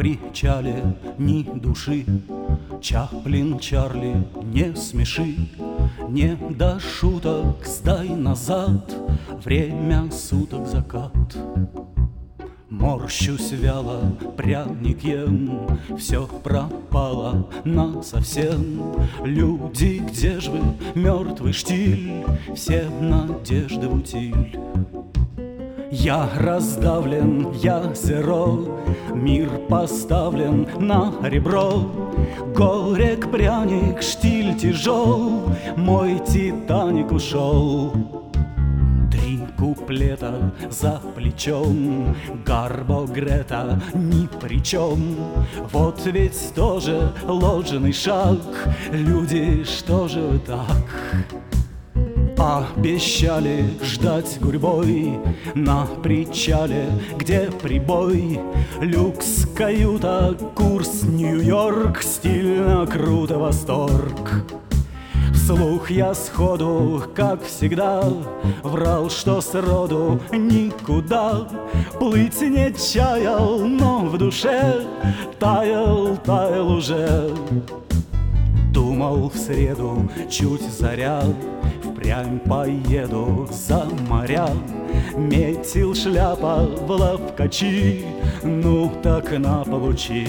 причале ни души. Чаплин, Чарли, не смеши, не до шуток, сдай назад, время суток закат. Морщусь вяло, пряник ем, все пропало насовсем. Люди, где ж вы, мертвый штиль, все надежды в утиль. Я раздавлен, я зеро, мир поставлен на ребро. Горек, пряник, штиль тяжел, мой Титаник ушел. Три куплета за плечом, Гарбо, Грета ни при чем. Вот ведь тоже ложный шаг, люди, что же вы так? Обещали ждать гурьбой на причале, где прибой. Люкс, каюта, курс Нью-Йорк, стильно, круто, восторг. Вслух я сходу, как всегда, врал, что сроду никуда плыть не чаял, но в душе таял, таял уже. Думал в среду, чуть заря, впрямь поеду за моря. Метил шляпа в ловкачи, ну так на получи.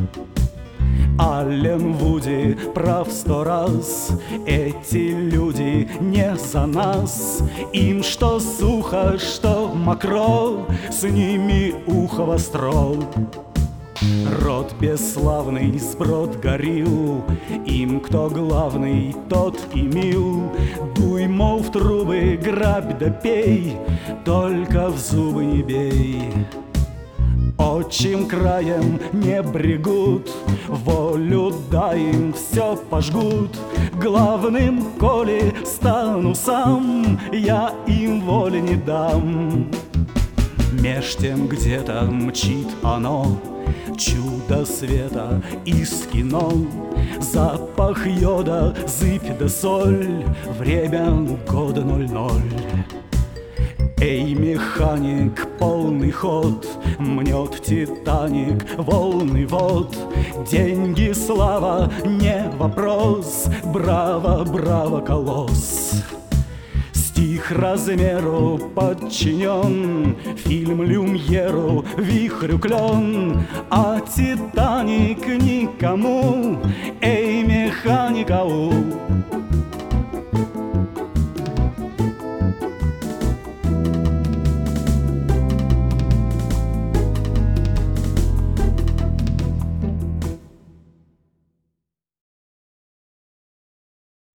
Аллен Вуди прав 100 раз, эти люди не за нас. Им что сухо, что мокро, с ними ухо востро. Род бесславный сброд горил, им кто главный, тот и мил. Дуй, мол, в трубы, грабь да пей, только в зубы не бей. Отчим краем не брегут, волю дай им, все пожгут. Главным, коли стану сам, я им воли не дам. Меж тем где-то мчит оно, чудо света из кино. Запах йода, зыбь да соль, время года 00. Эй, механик, полный ход, мнет Титаник, волны вод. Деньги, слава, не вопрос, браво, браво, колосс. Стих размеру подчинен, фильм Люмьеру, вихрю клен, а Титаник никому, эй, механик, ау.